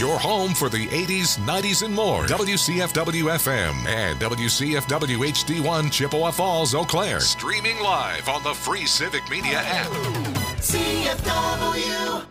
your home for the 80s, 90s, and more. WCFW-FM and WCFW HD1 Chippewa Falls, Eau Claire. Streaming live on the free Civic Media app. CFW.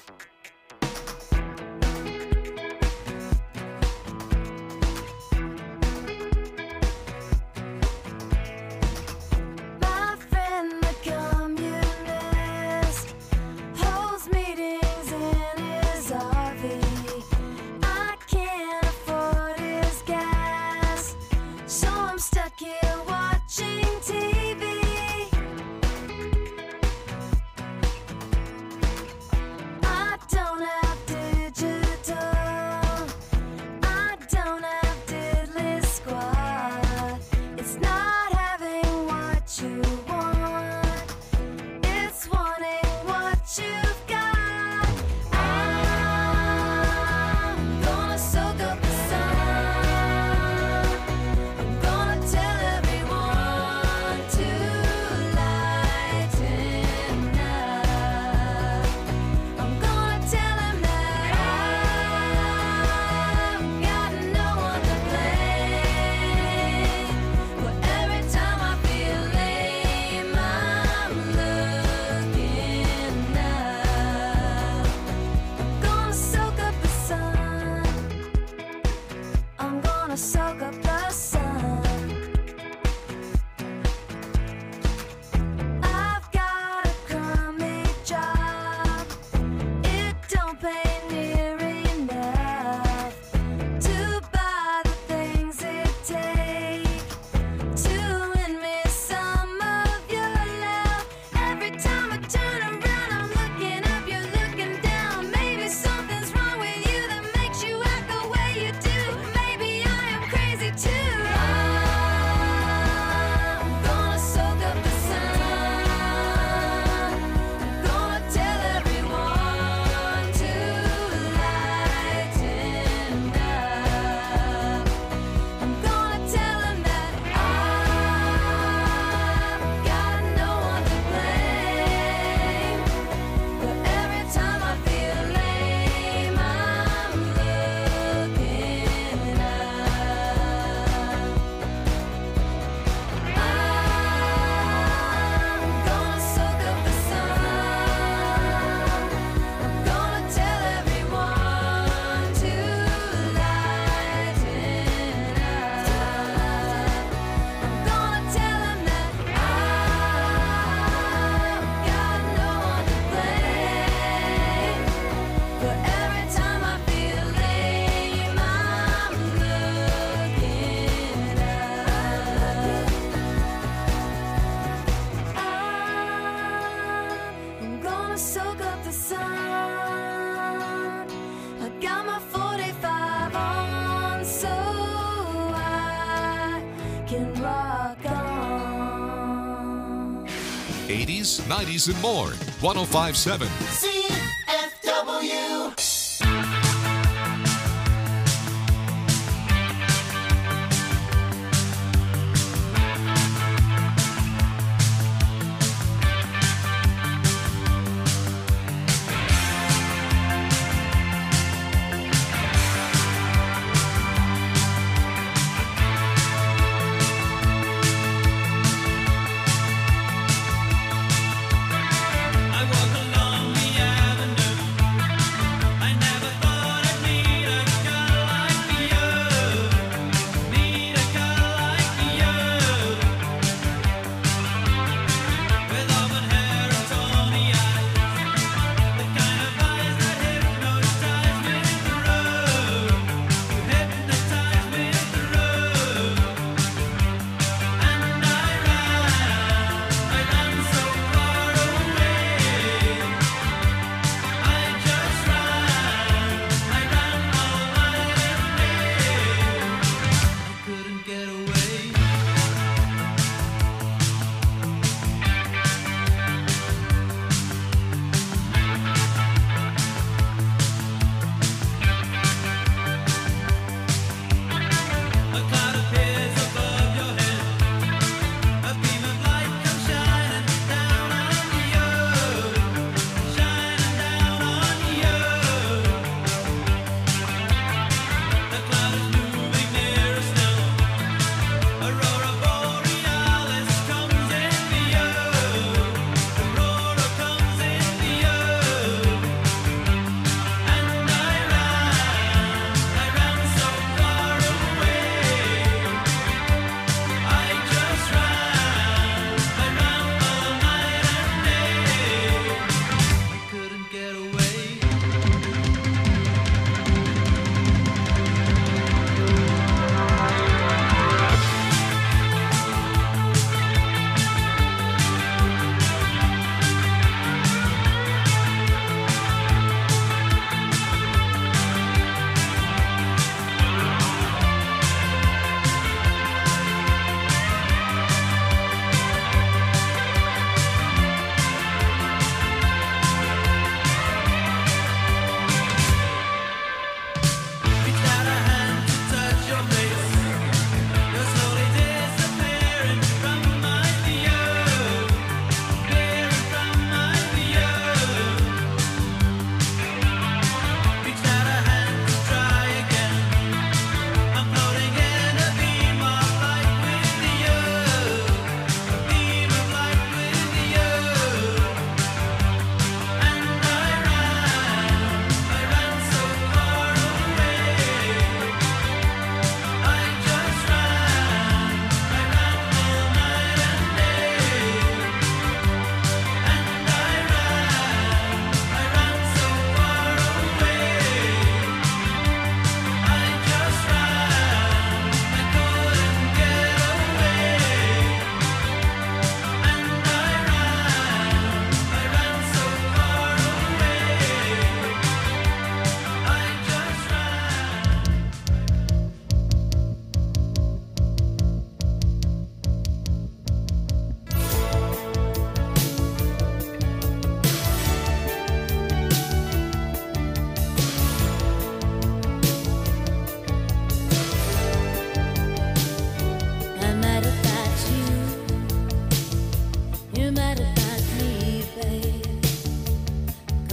Got my 45 on so I can rock on. 80s, 90s, and more. 105.7 CFW. I walk along the avenue.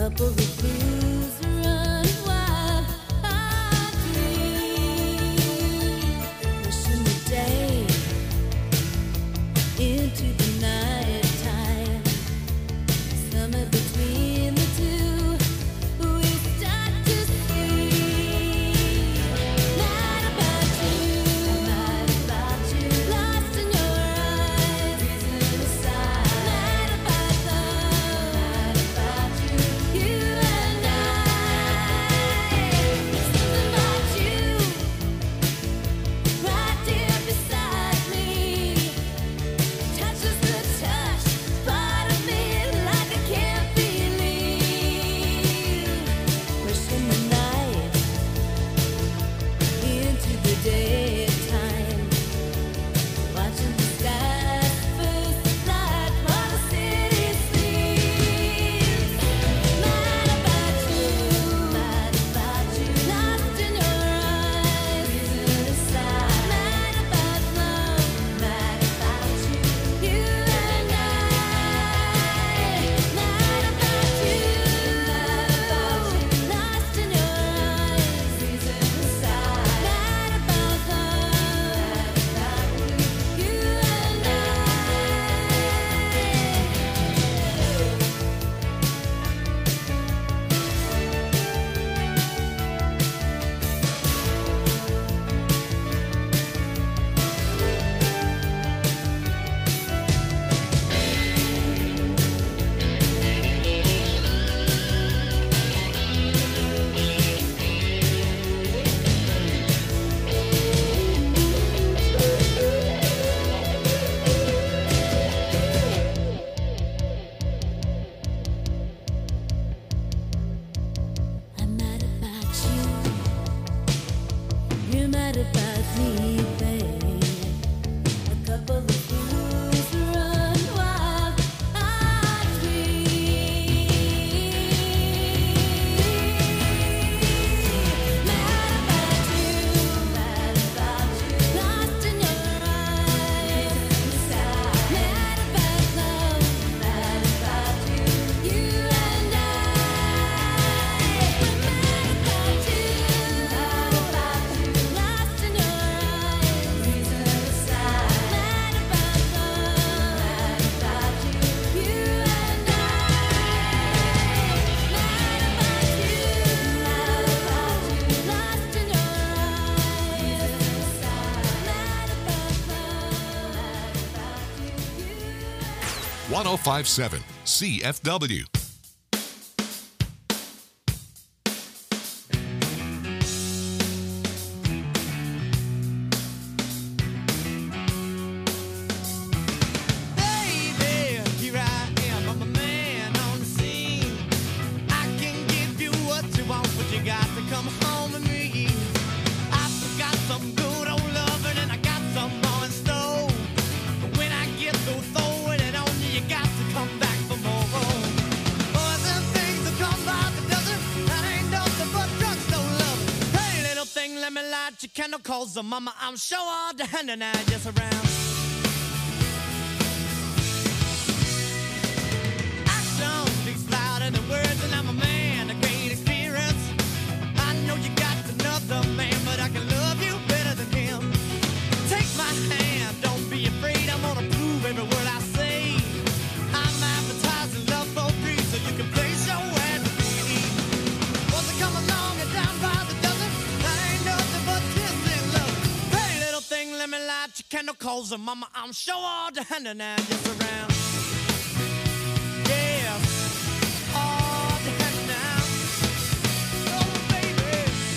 couple of blues run wild. I dream, wishing the day into the night time. Somewhere between the two, we start to see. Night about you, lost in your eyes, reason aside. Night about love, you and I. There's something about you, right there beside me. Touches the touch, part of me like I can't believe. Pushing the night into the daytime, watching the skies first light while the city sleeps. Mad about you, lost in your eyes, reason aside. Mad about love, mad about you and I. Mad about you, lost in your eyes, reason aside. Mad about love, you and I. I'm mad about you. You're mad about me, babe. A couple of fools run wild. I dream. Mad about you, lost in your eyes. Mad about love, you and I. We're mad about you, lost in your eyes. Reason aside. Mad about love, you and I. Mad about you, lost in your eyes. Mad about love, 1057 CFW. Baby, here I am, I'm a man on the scene. I can give you what you want, but you got to come home with me. I got some good old loving and I got some more in store. But when I get through throwing it on you, you got to come back for more. Boys and things that come by the dozen, that ain't nothing but drugstore love. Hey, little thing, let me light your candle, cause the mama, I'm sure all the hand and I just around. Action speaks louder than words, and I'm a man of great experience. I know you got another man, but I can love you better than him. Take my hand, don't be afraid, I'm gonna prove every word I say. I'm advertising love for free, so you can place your ad with me. Once I come along and down by the dozen, that ain't nothing but kissing love. Hey, little thing, let me light your candle, cause the mama, I'm sure all the hand and I just around. Yeah, all the hand now. Oh, baby.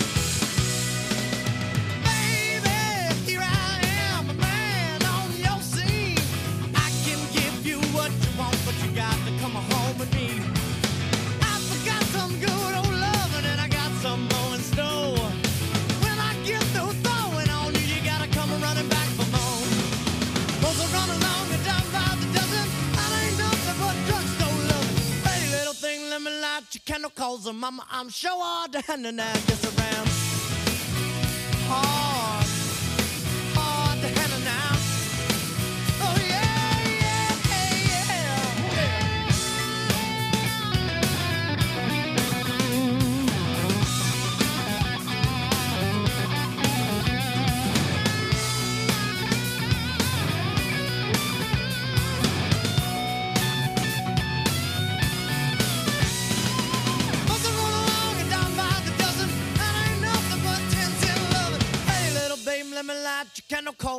Baby, here I am, a man on your scene. I can give you what you want, but you got to come home with me. I forgot some good old loving and I got some more in store. When I get through throwing on you, you gotta come running back for more. Both are running along and down by the dozen. I ain't nothing but drugstore loving. Hey, little thing, let me light your candle, cause the mama, I'm sure all the hand and I just around. Hard, hard to handle now. Oh yeah, yeah, yeah, yeah.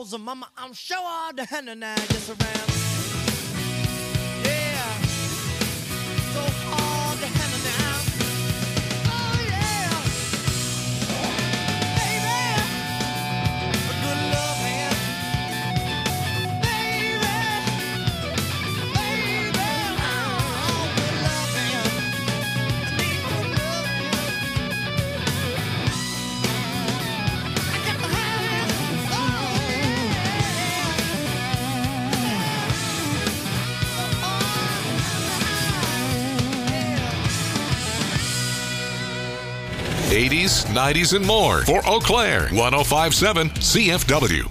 cause mama, I'm sure all the hand and I just around. Yeah, so hard to handle now. Oh yeah, baby, a good love man. Baby, baby, oh, good love man. I need good love man. I got to have it. Oh yeah. 80s, 90s, and more for Eau Claire 1057 CFW.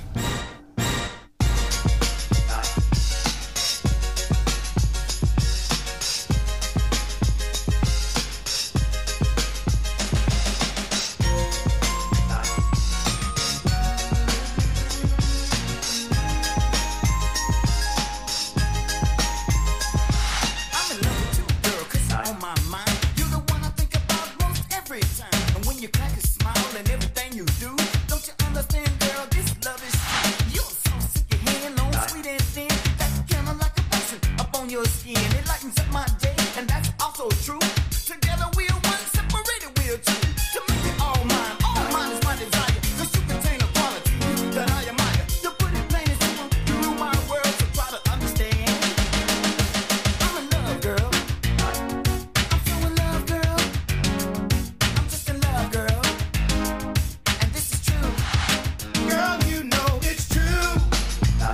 I'm in love with you, girl, 'cause you're on my mind. You're the one I think about most every time. And when you crack a smile and everything you do, don't you understand, girl, this love is true. You're so sick, your hand on sweet and thin. That's kind of like a passion up on your skin. It lightens up my day, and that's also true. Together we're one, separated we're two. To make it all mine is my desire. 'Cause you contain a quality that I admire. To put it plain and simple, you rule my world, so try to understand. I'm in love, girl. I'm so in love, girl. I'm just in love, girl. And this is true. Girl, you know it's true. I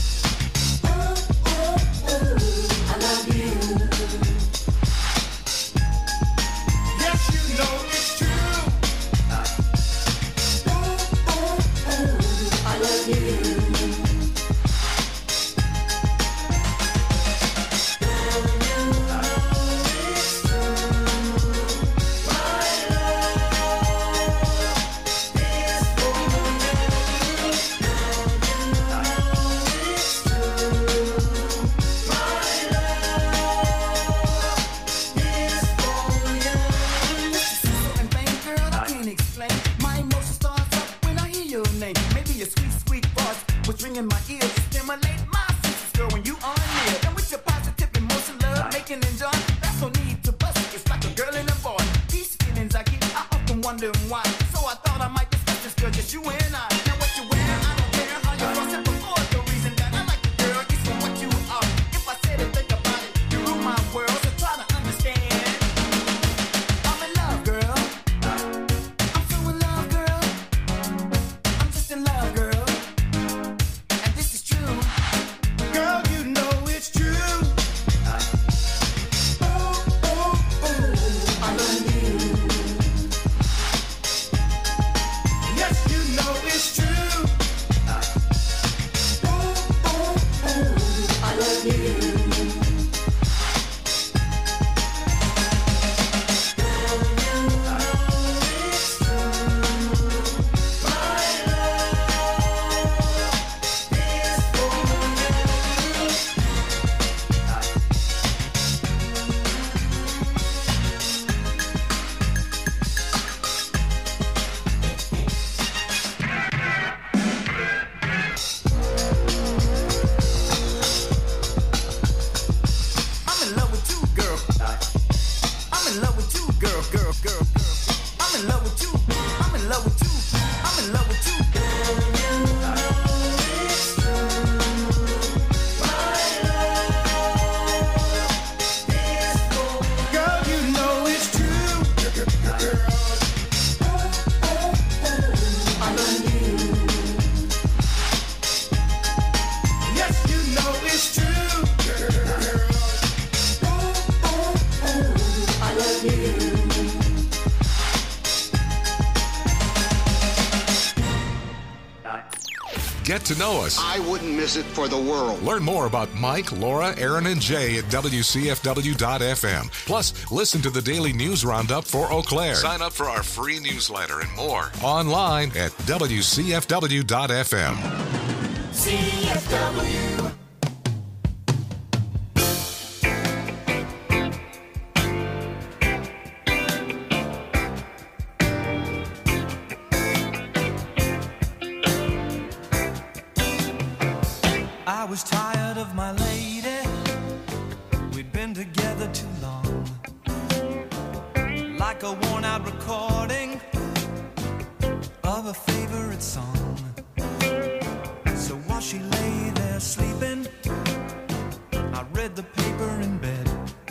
love you. Yes, you know it's true. I love you. And vain, girl, I can't explain. My emotion starts up when I hear your name. Maybe your sweet, sweet voice was ringing my ears. Stimulate my senses, girl, when you are near. And with your positive emotion, love making and joy, that's no need to bust it. It's like a girl and a boy. These feelings I get, I often wonder why. So I thought I might discuss this, girl, just you and I. Now what you wear, I don't care how you cross it before. The reason that I like you, girl, is for what you are. If I said it, think about it, you rule my world, so try to understand. I'm in love, girl. I'm so in love, girl. I'm just in love, girl. And this is true. Girl, you know it's true. I love you. Yes, you know it's true. I love you. I'm in love with you, girl. I'm in love with you, girl, girl, girl, girl. I'm in love with you. I'm in love with you. I'm in love with you. Girl, you know it's true. I love you. Yes, you know it's true. I love you. Get to know us. I wouldn't miss it for the world. Learn more about Mike, Laura, Aaron, and Jay at WCFW.FM. Plus, listen to the daily news roundup for Eau Claire. Sign up for our free newsletter and more online at WCFW.FM. CFW. was tired of my lady. We'd been together too long, like a worn-out recording of a favorite song. So while she lay there sleeping, I read the paper in bed,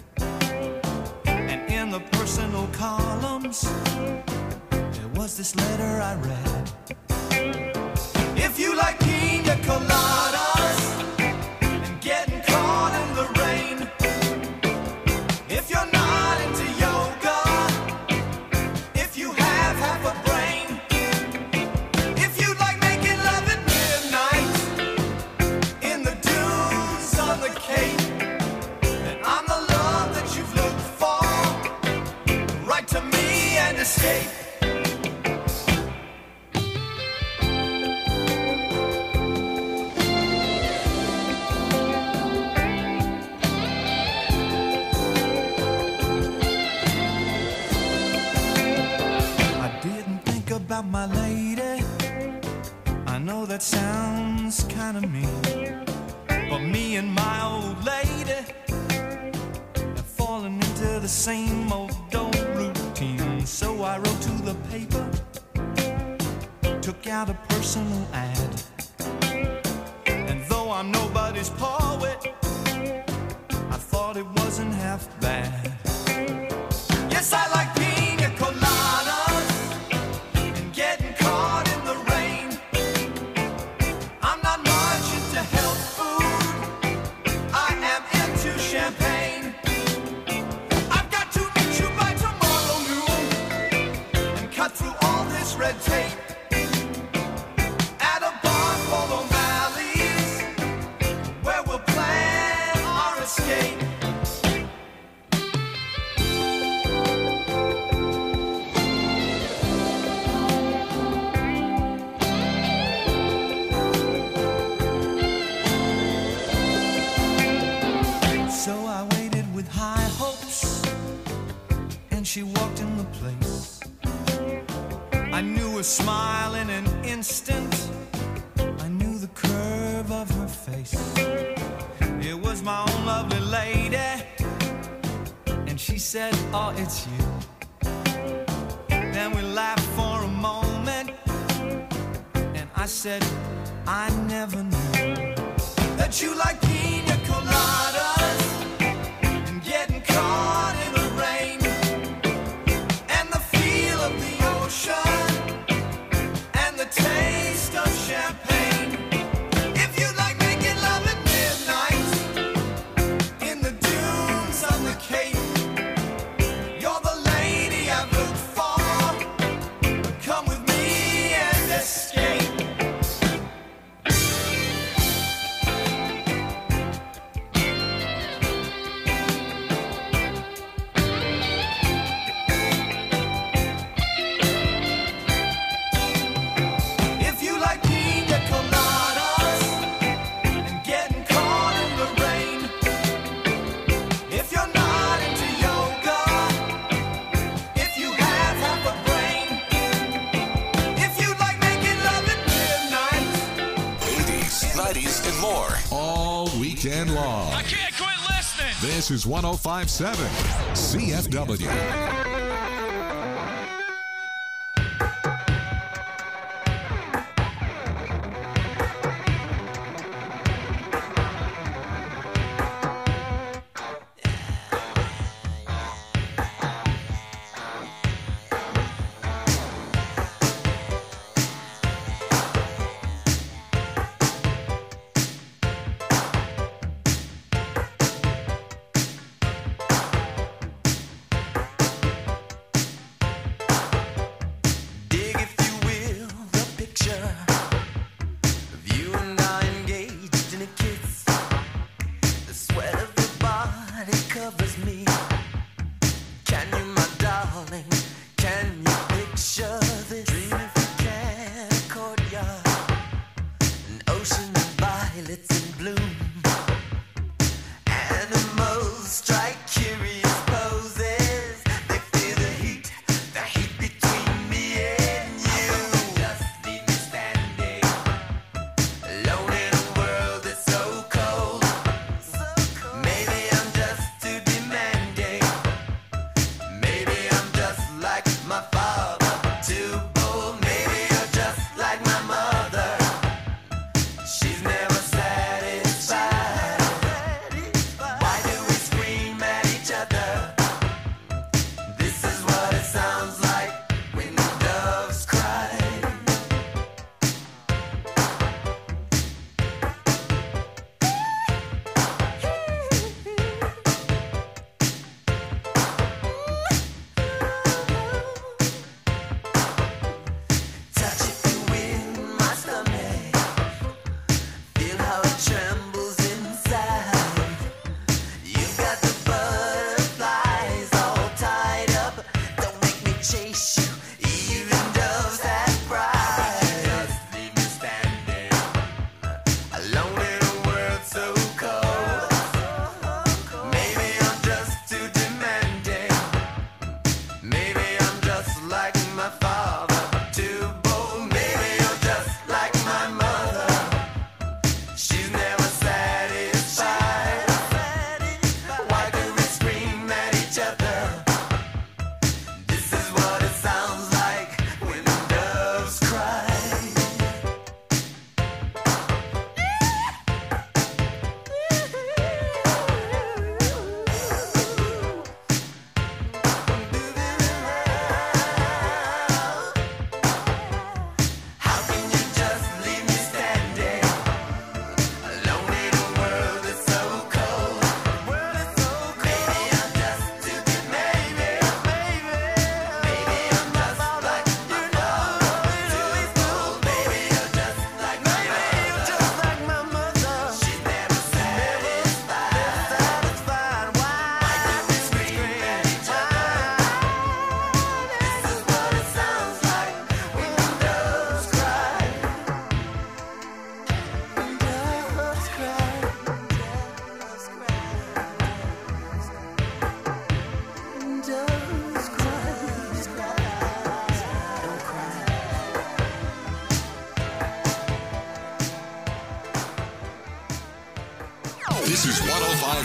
and in the personal columns there was this letter I read. If you like pina coladas and getting caught in the rain, if you're not into yoga, if you have half a brain, if you like making love at midnight in the dunes on the Cape, then I'm the love that you've looked for. Write to me and escape. About my lady, I know that sounds kind of mean, but me and my old lady have fallen into the same old routine. So I wrote to the paper, took out a personal ad, and though I'm nobody's poet, I thought it wasn't half bad. Yes, I like pina coladas, getting caught in the rain. I'm not much into health food, I am into champagne. I've got to meet you by tomorrow noon and cut through all this red tape at a bar called O'Malley's, where we'll plan our escape. So I waited with high hopes, and she walked in the place. I knew her smile in an instant, I knew the curve of her face. It was my own lovely lady, and she said, oh, it's you. Then we laughed for a moment, and I said, I never knew that you like pina coladas and getting caught in the rain, and the feel of the ocean and the taste of champagne. If you like making love at midnight in the dunes on the Cape, you're the lady I've looked for. Come with me and escape. Weekend long. I can't quit listening. This is 105.7 CFW. Alone in a world that's so cold.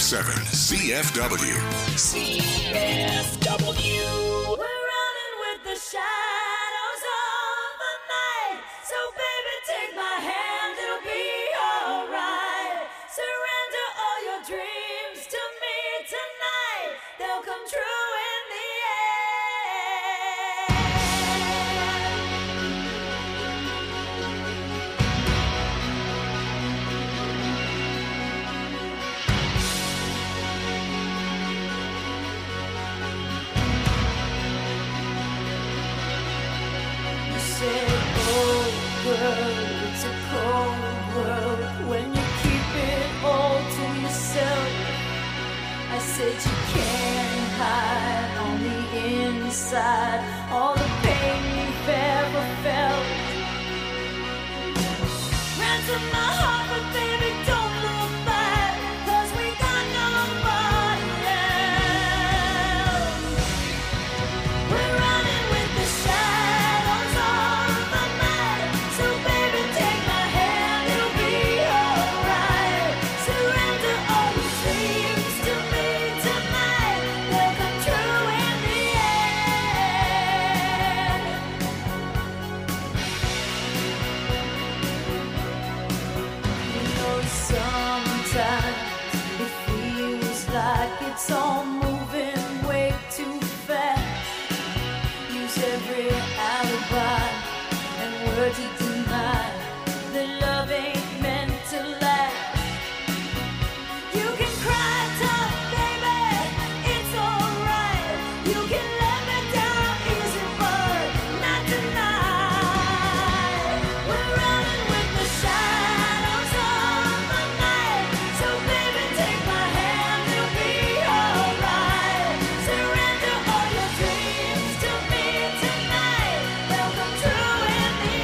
94.7 CFW. CFW. We're running with the shadows of the night. So baby, take my hand, it'll be alright. Surrender all your dreams to me tonight. They'll come true in the it's a cold world when you keep it all to yourself. I said you can't hide on the inside all the pain you've ever felt. Ransom my heart, but baby, don't look back, 'cause we got nobody else. We're running with the shadows of the night. So baby, take my hand, it'll be alright. Surrender all your dreams to me tonight. They'll come true in the end. You know, sometimes it feels like it's all moving way too fast. Use every alibi and word to deny that love ain't meant to last. You can cry tough, baby, it's alright. You can let me down easy, but not tonight. We're running with the shadows of the night. So baby, take my hand, it'll be alright. Surrender all your dreams to me tonight. They'll come true in the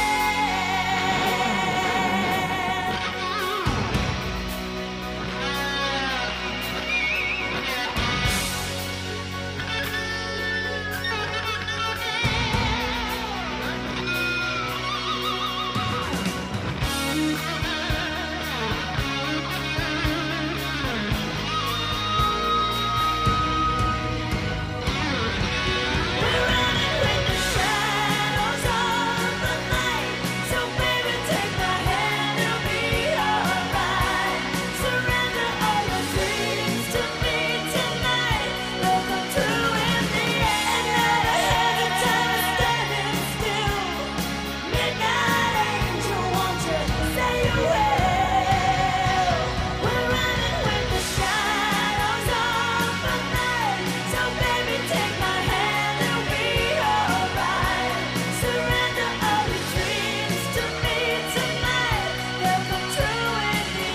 We're running with the shadows of the night. So baby, take my hand, it'll be alright. Surrender all your dreams to me tonight. They'll come true in the end. Never had a time standing still. Midnight angel, won't you say you will? We're running with the shadows of the night. So baby, take my hand, it'll be alright. Surrender all your dreams to me tonight. They'll come true in the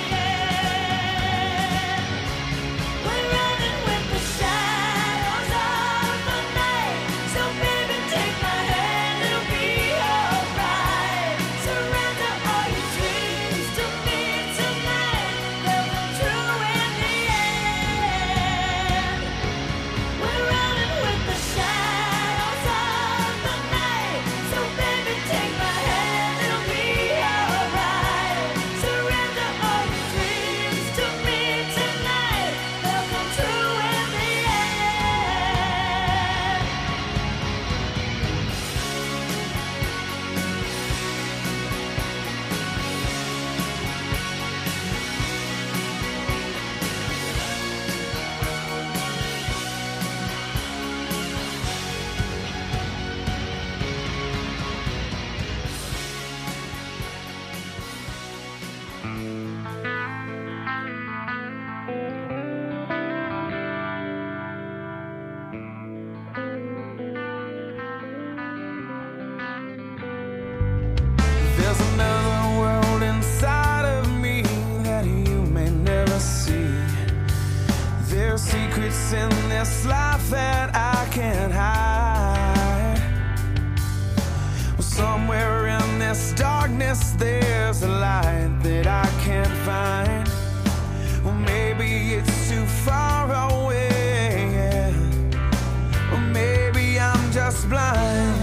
end. We're running with the shadows of the night. So baby, take my hand, it'll be alright. Surrender all your dreams to me tonight. They'll come true in the end. We're running with the shadows of the night. So baby, take my hand, it'll be alright. Surrender all your dreams to me tonight. They'll come true in the end. There's another world inside of me that you may never see. There's secrets in this life that I can't hide. Well, somewhere in this darkness there's a light that I can't find. Well, maybe it's too far away, yeah. Or maybe I'm just blind.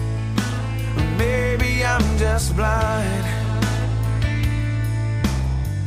Maybe I'm just blind.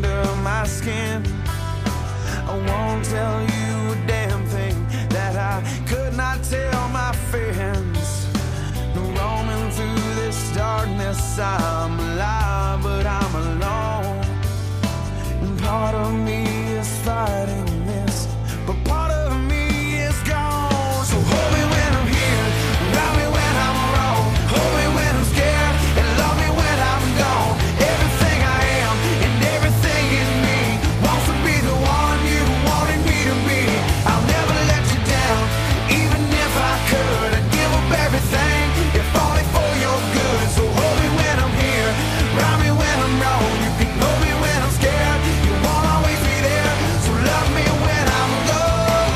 under my skin. I won't tell you a damn thing that I could not tell my friends. Roaming through this darkness, I'm alive, but I'm alone. And part of me is fighting this, but part of me is gone. So hold me when I'm here, round me when I'm wrong, hold me when I'm scared, and love me when I'm gone. Everything I am and everything in me wants to be the one you wanted me to be. I'll never let you down, even if I could. I'd give up everything, if only for your good. So hold me when I'm here, round me when I'm wrong. You can hold me when I'm scared, you won't always be there. So love me when I'm gone.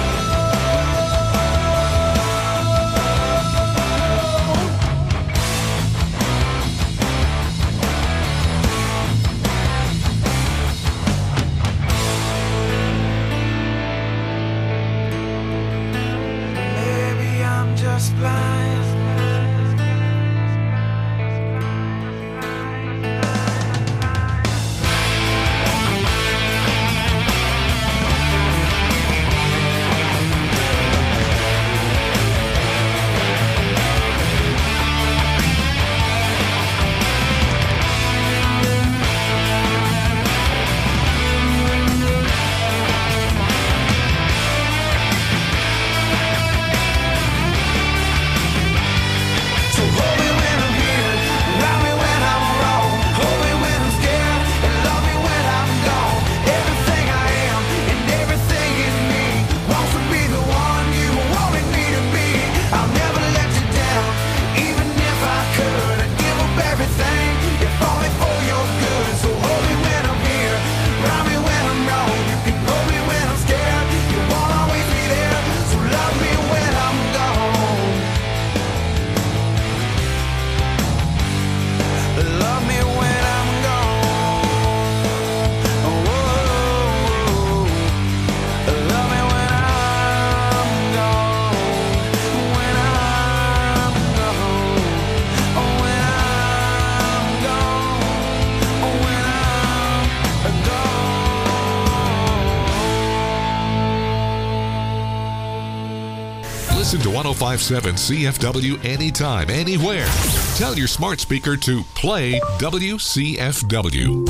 Maybe I'm just blind. So hold me when I'm here, round me when I'm wrong, hold me when I'm scared, and love me when I'm gone. Everything I am and everything in me wants to be the one you wanted me to be. I'll never let you down, even if I could. I'd give up everything, if only for your good. So hold me when I'm here, round me when I'm wrong. You can hold me when I'm scared, you won't always be there. So love me when I'm gone. Love me when I'm gone. Oh, love me when I'm gone. When I'm gone. Oh, when I'm gone. Oh, when I'm gone. Listen to 1057 CFW anytime, anywhere. Tell your smart speaker to play WCFW.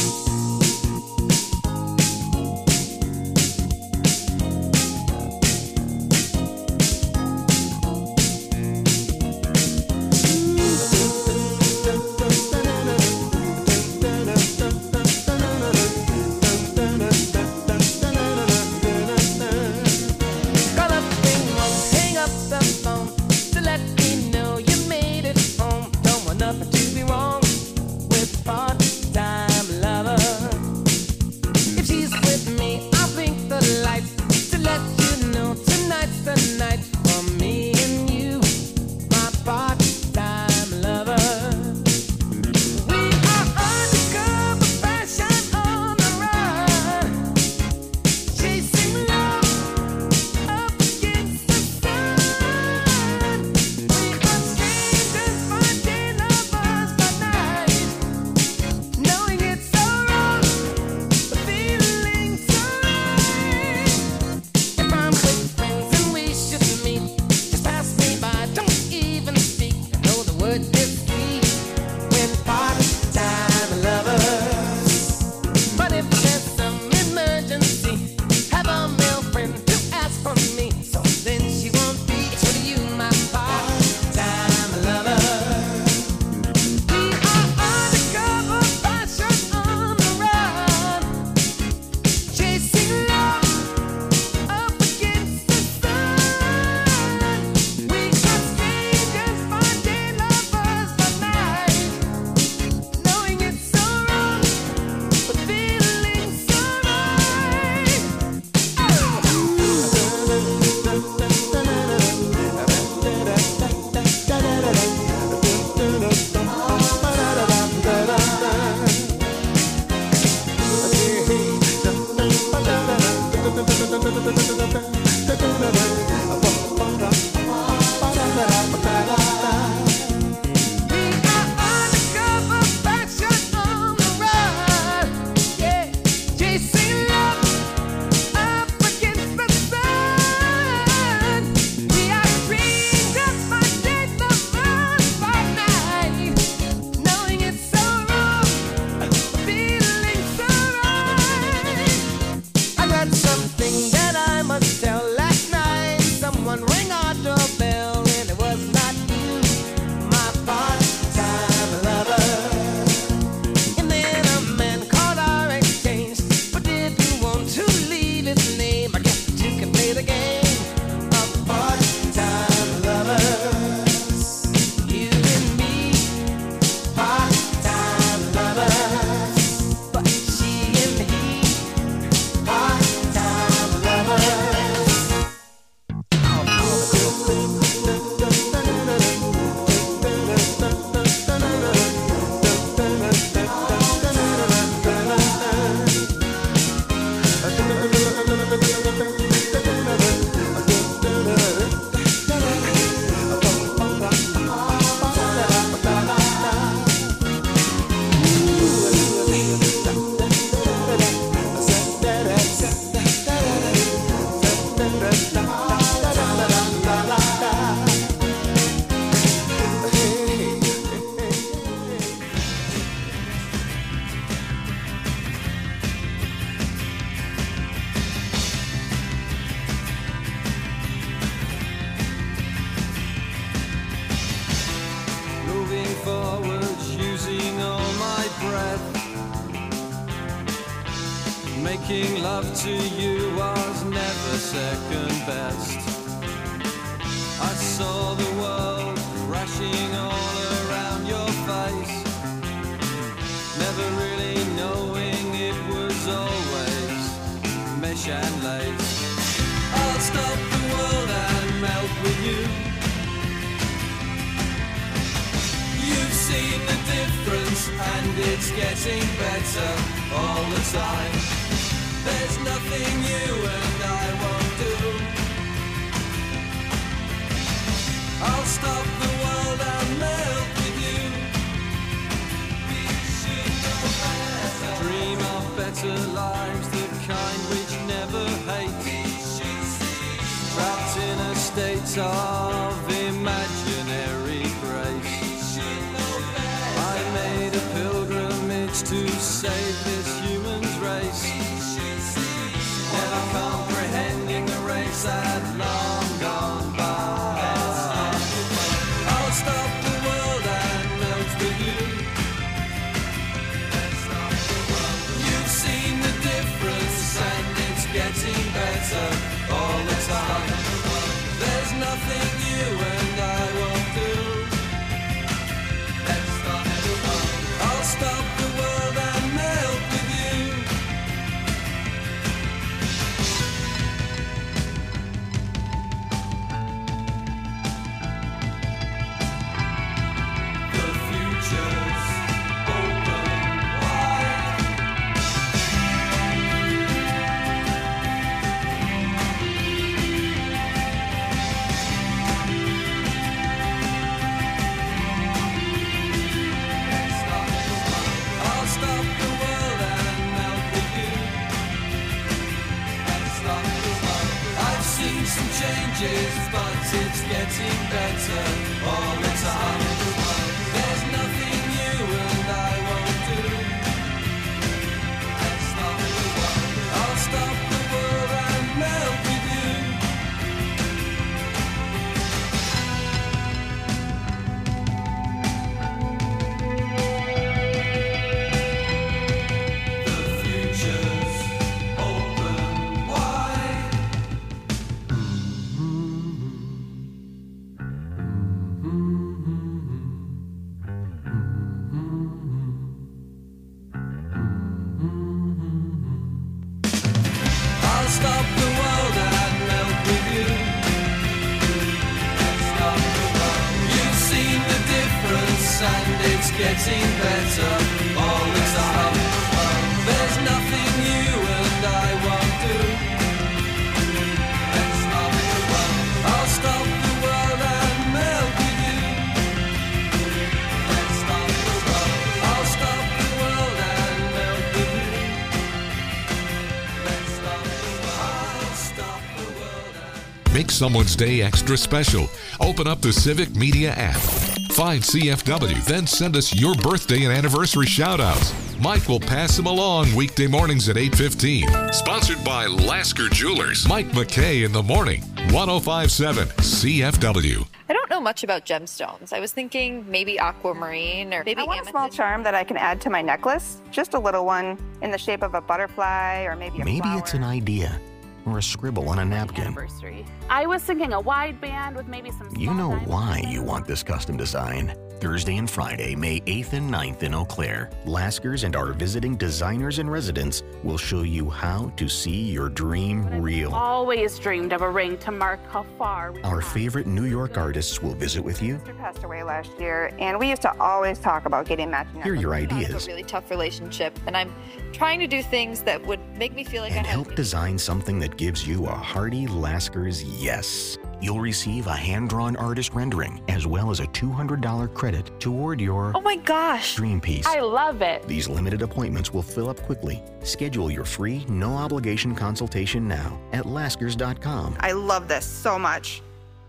Call up ring won't hang up the phone to let me know you made it home. Don't want nothing to be wrong with part-time lover. If she's with me, I'll blink the lights to let you know tonight's the night for me and you, my part-time lover. We are undercover fashion on the run, chasing love up against the sun. We are strangers finding lovers by night, knowing it's so wrong, but feeling so right. If I'm with friends and we should meet, just pass me by, don't even speak. I know the word is sweet when part-time lovers. But if there's some emergency, have a male friend to ask for me, so then she won't be to you, my part-time lover. We are undercover fashion on the run, chasing love up against the sun. We are strangers finding lovers by night, knowing it's so wrong, but feeling so right. We are undercover fashion on the run, yeah. chasing love up against the sun. We are dreamed up my days of love by night, knowing it's so wrong, feeling so right. I got something that I must tell. Last night, someone rang our doorbell, and it was not you, my part-time lover. And then a man called our exchange, but didn't want to leave his name. I guess you can play the game of part-time lovers. You and me, part-time lovers. But she and he, part-time lovers. Moving forwards, using all my breath. Making love to you was never second best. I saw the world crashing all around your face, never really knowing it was always mesh and lace. I'll stop the world and melt with you. You've seen the difference and it's getting better all the time. There's nothing you and I won't do. I'll stop the world and melt with you. We should know better. Dream of better lives, the kind which never hate. Trapped in a state of imaginary grace. I made a pilgrimage to save this human's race, never comprehending the race had long gone by. I'll stop the world and melt with you. You've seen the difference and it's getting better all the time. There's nothing you and I won't do. I'll stop the world and melt with you. The future's open wide. I'll stop the world and melt with you. I've seen some changes, but it's getting better all the time. There's nothing you and I won't do. I'll stop the world and melt with you. The future's open wide. I'll stop the world and melt with you. You've seen the difference and it's getting better all the time. There's nothing you and I won't do. I'll stop the world and melt with you. I'll stop the world and melt with you. Make someone's day extra special. Open up the Civic Media app. Find CFW, then send us your birthday and anniversary shout-outs. Mike will pass them along weekday mornings at 8:15. Sponsored by Lasker Jewelers. Mike McKay in the morning. 105.7 CFW. I don't know much about gemstones. I was thinking maybe aquamarine or maybe I want a small charm that I can add to my necklace. Just a little one in the shape of a butterfly or maybe a Maybe flower. it's an idea or a scribble on a napkin. Anniversary. I was thinking a wide band with maybe some. You know why you want this custom design. Thursday and Friday, May 8th and 9th in Eau Claire, Laskers and our visiting designers and residents will show you how to see your dream real. Always dreamed of a ring to mark how far we Our favorite New York artists will visit with you. My sister passed away last year, and we used to always talk about getting matching Hear your necklaces. It's ideas a really tough relationship, and I'm trying to do things that would make me feel like and I have help design something that gives you a hearty Laskers yes. You'll receive a hand-drawn artist rendering as well as a $200 credit toward your Oh my gosh! dream piece. I love it. These limited appointments will fill up quickly. Schedule your free, no-obligation consultation now at Laskers.com. I love this so much.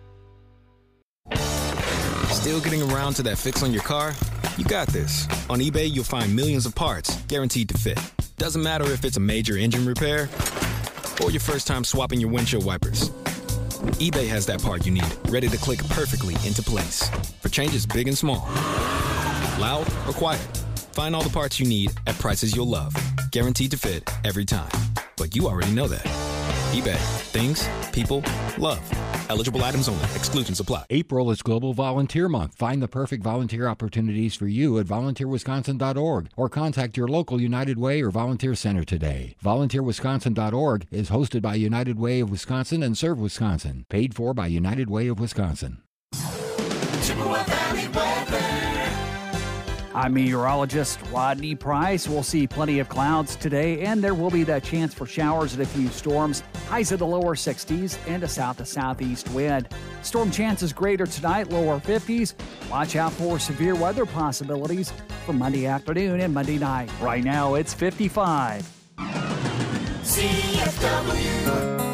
Still getting around to that fix on your car? You got this. On eBay, you'll find millions of parts guaranteed to fit. Doesn't matter if it's a major engine repair or your first time swapping your windshield wipers. eBay has that part you need, ready to click perfectly into place for changes big and small. Loud or quiet, find all the parts you need at prices you'll love. Guaranteed to fit every time. But you already know that. eBay. Things, people, love. Eligible items only. Exclusions apply. April is Global Volunteer Month. Find the perfect volunteer opportunities for you at volunteerwisconsin.org or contact your local United Way or Volunteer Center today. Volunteerwisconsin.org is hosted by United Way of Wisconsin and Serve Wisconsin. Paid for by United Way of Wisconsin. Chippewa Valley weather. I'm meteorologist Rodney Price. We'll see plenty of clouds today, and there will be that chance for showers and a few storms. Highs in the lower 60s and a south to southeast wind. Storm chances greater tonight, lower 50s. Watch out for severe weather possibilities for Monday afternoon and Monday night. Right now, it's 55. CFW.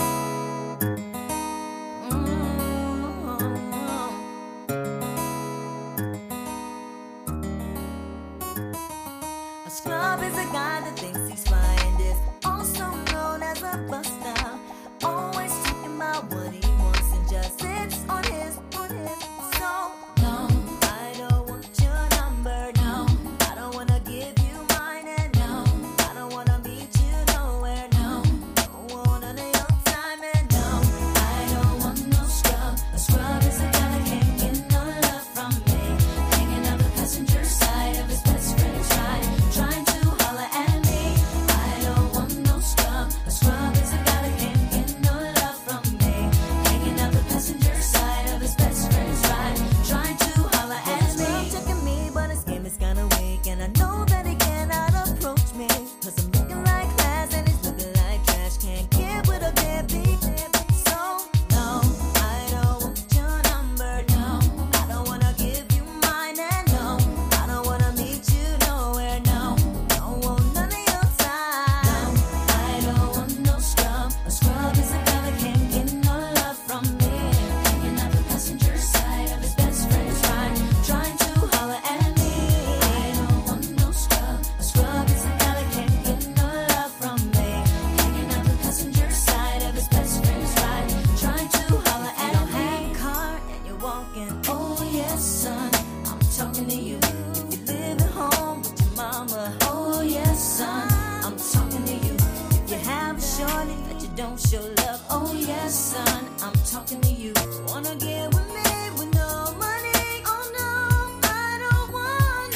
A scrub is a guy that thinks he's fly and is also known as a buster. Always talking about what he wants and just sits on his. So, no, I don't want your number, no. I don't wanna give you mine, and no, I don't wanna meet you nowhere, no. Don't want none of your time, and no, I don't want no scrub. A scrub is a guy that can't get no love from me. Hanging out the passenger side of his best friend's ride, trying to holler at me. I don't want no scrub. A scrub is a guy that can't get no love from me. Hanging out the passenger side of his best friend's ride, trying to holler at me. Scrub checking me, but his game is kinda weak, and I know that he cannot approach me. 'Cause I'm looking like class and he's looking like trash. Can't get with a deadbeat. So, no, I don't want your number, no. I don't wanna give you mine, and no, I don't wanna meet you nowhere, no. Don't want none of your time. No, I don't want no scrub. A scrub is a guy that can't get no love from me. Hanging out the passenger side of his best friend's ride, trying to holler at me. I don't want no scrub. A scrub is a guy that can't get no love from me. Hanging out the passenger side of his best friend's ride, trying to holler at me. You don't have a car and you're walking. Oh yes, son, I'm talking to you. If you live at home with your mama. Oh yes, son, I'm talking to you. If you have a shorty that you don't show love. Oh yes, son, I'm talking to you. Wanna get with me with no money? Oh no, I don't want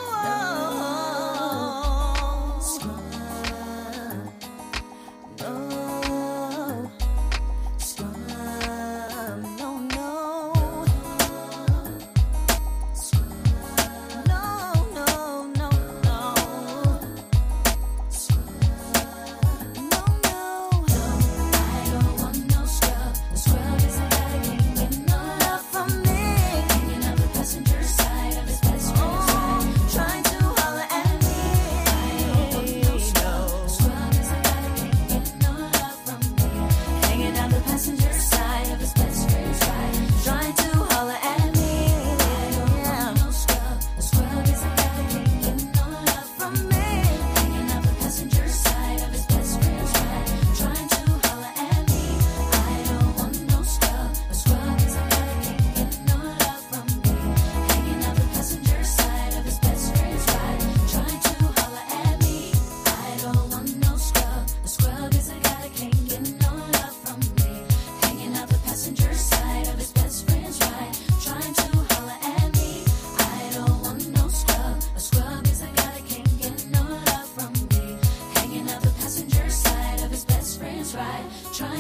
no scrub. No scrub. No, no. Scrub. No, no, no, no. Scrub. No, no. I don't want no scrub. A scrub is a guy that can't get no love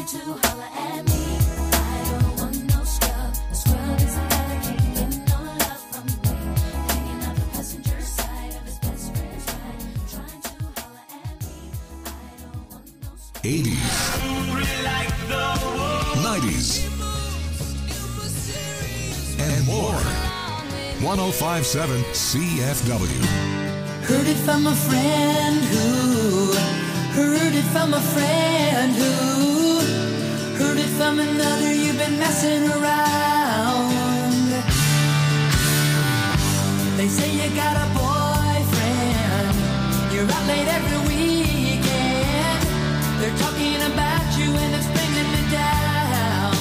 trying to holler at me. I don't want no scrub. A scrub is a guy that can't get no love from me. Hanging out the passenger side of his best friend's ride. Trying to holler at me. I don't want no scrub. 80s, 90s, and more. 105.7 CFW. Heard it from a friend who heard it from a friend who heard it from another. You've been messing around. They say you got a boyfriend. You're out late every weekend. They're talking about you and it's bringing me down.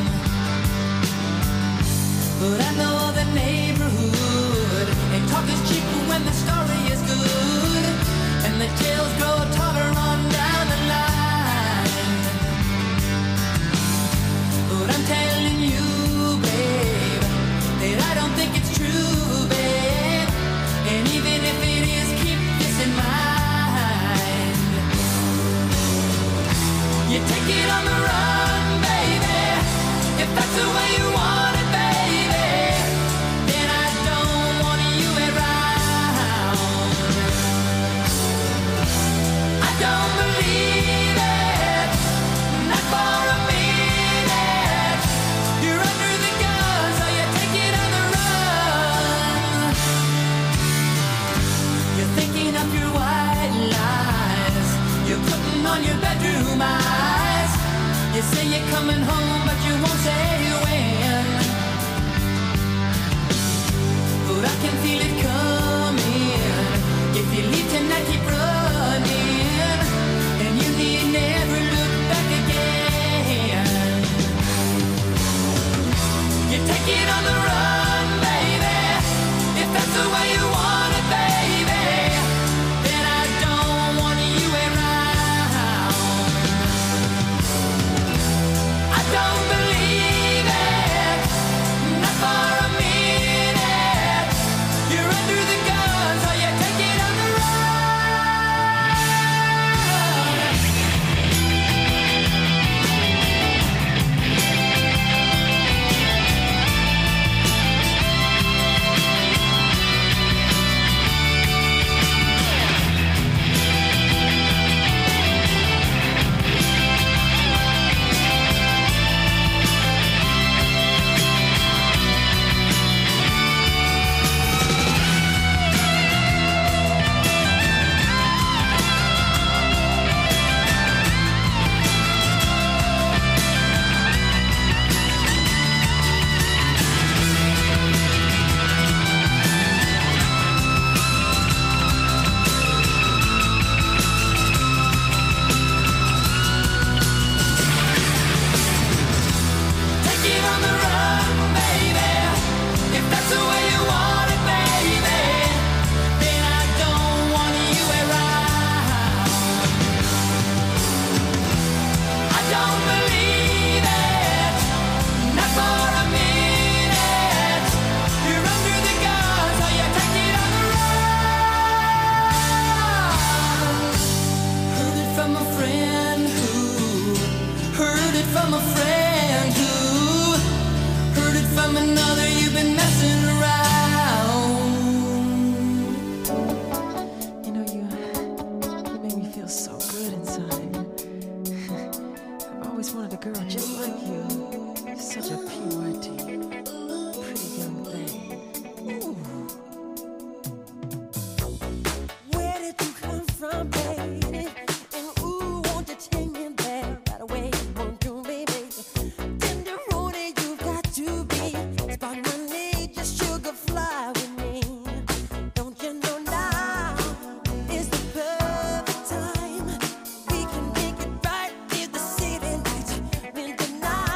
But I know the neighborhood, and talk is cheaper when the story is good, and the tales grow taller on down the line. But I'm telling you, babe, that I don't think it's true, babe. And even if it is, keep this in mind. You take it on the run, baby, if that's the way you want it, baby. Then I don't want you around. I don't believe it, not for a minute. You're under the gun, so you take it on the run. You're thinking up your white lies. You're putting on your bedroom eyes. You say you're coming home, but you won't say when. But I can feel it coming. If you leave tonight, keep running, and you need never look back again. You take it on the run, baby, if that's the way you want it, baby. Then I don't want you around. I don't believe it, not for a minute. You're under the gun, so you take it on the Deny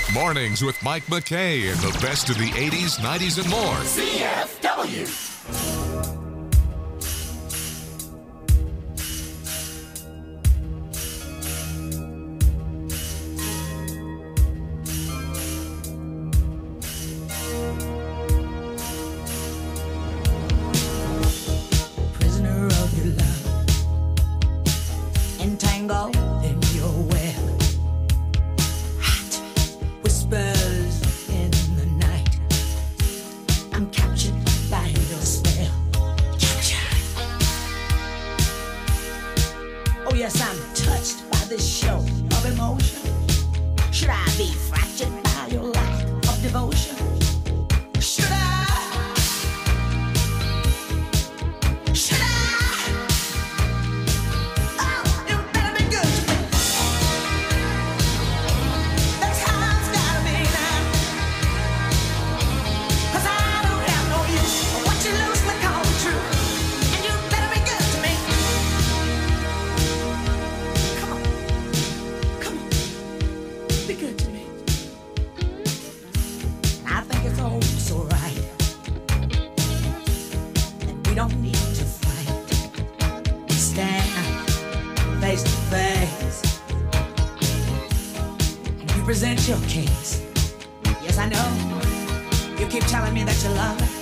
Mornings with Mike McKay and the best of the 80s, 90s, and more. CFW. Prisoner of your love, entangled in your web. Hot whispers in the night. I'm captured by your spell. Captured. Oh yes, I'm touched by this show of emotion. Should I be fractured by your lack of devotion? Should I? Should I? Oh, you better be good to me. That's how it's gotta be now. 'Cause I don't have no use for what you loosely call true. And you better be good to me. Come on. Come on. Be good to me. And I think it's all so right. And we don't need to fight. Stand face to face. And you present your case. Yes, I know. You keep telling me that you love me.